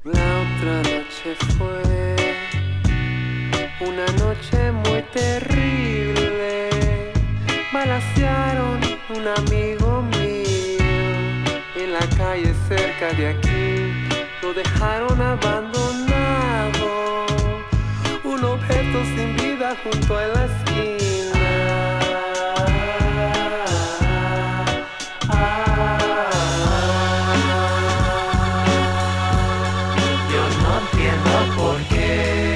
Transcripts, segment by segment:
La otra noche fue una noche muy terrible. Balacearon un amigo mío en la calle cerca de aquí. Lo dejaron abandonado, un objeto sin vida junto a la esquina. Yo no entiendo por qué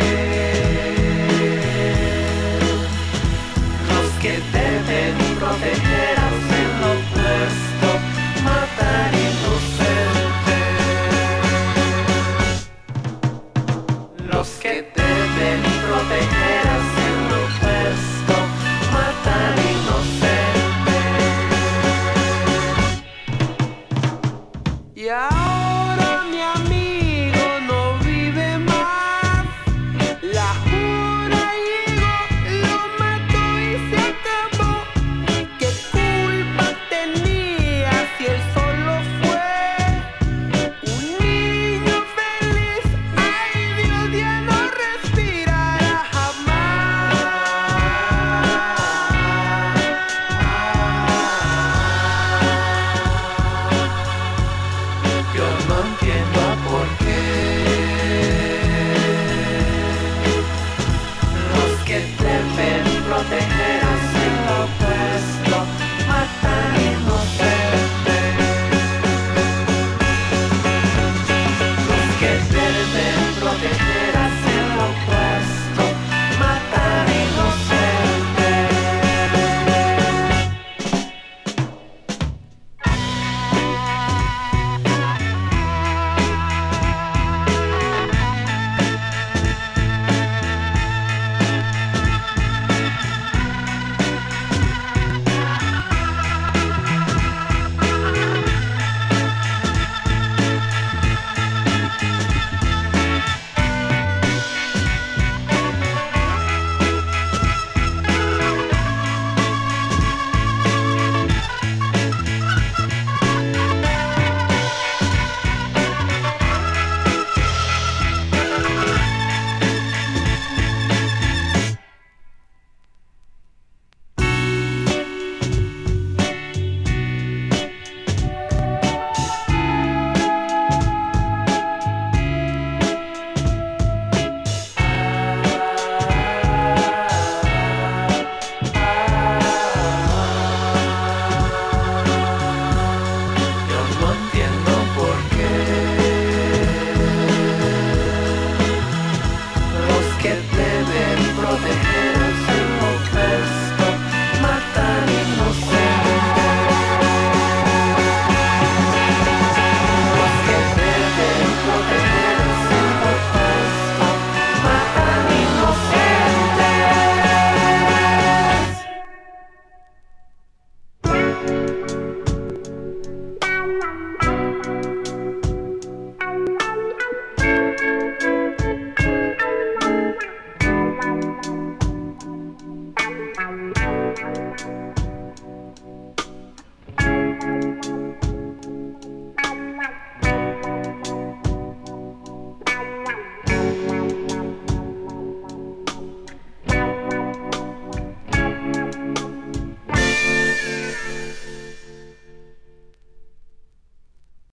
los que deben proteger hacen lo opuesto, matan inocentes. Los que deben proteger hacen lo opuesto, matan inocentes. Y ahora mi amigo no vive más. La jura llegó, lo mató y se acabó. ¿Qué culpa tenía si él solo fue un niño feliz? Ay Dios, ya no respirará jamás. Yo no entiendo por qué los que deben proteger hacen lo opuesto, matan inocentes. Los que